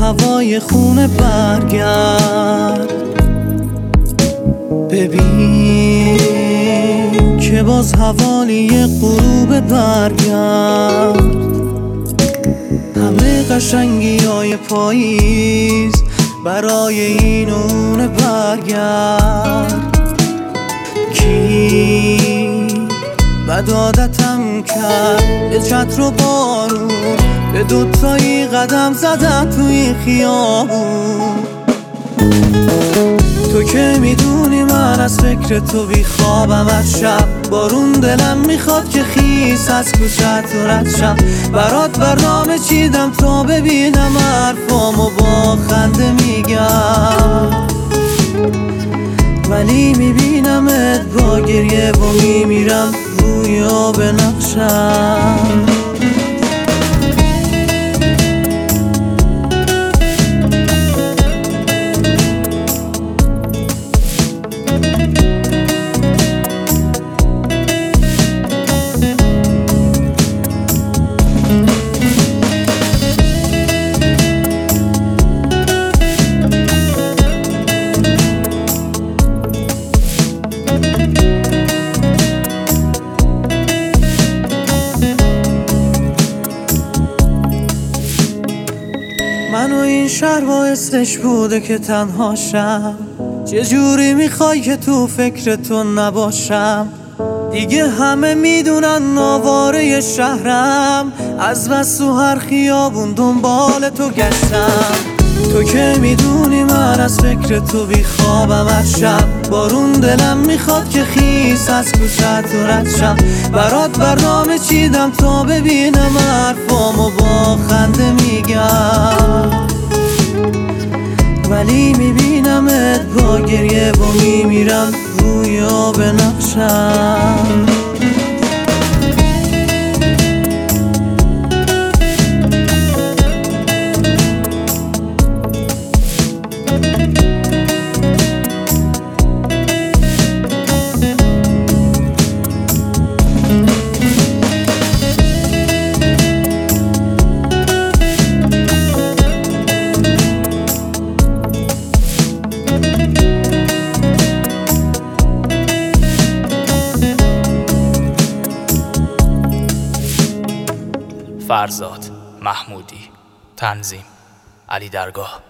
هوای خونه برگرد. ببین که باز حوالی غروب برگرد. همه قشنگی های پاییز برای این اونه برگرد. کی بد عادتم کرد به چتر و بارون، به دوتایی قدم زدن توی خیابون. تو که میدونی من از فکر تو بیخوابم از شب. بارون دلم میخواد که خیس از کوچت رد شم. برات برنامه چیدم تا ببینم حرفامو با خنده میگم، ولی میبینمت با گریه و میمیرم روی آب نقشم. من و این شهر باعثش بوده که تنهاشم. چجوری میخوای که تو فکر تو نباشم؟ دیگه همه میدونن آواره شهرم، از بس تو هر خیابون دنبال تو گشتم. تو که میدونی من از فکر تو بیخوابم از شب. بارون دلم میخواد که خیس از کوچت رد شم. برات برنامه چیدم تا ببینم حرفامو با خنده میگم، ولی میبینمت با گریه و میمیرم روی آب نقشم. فرزاد محمودی. تنظیم علی درگاه.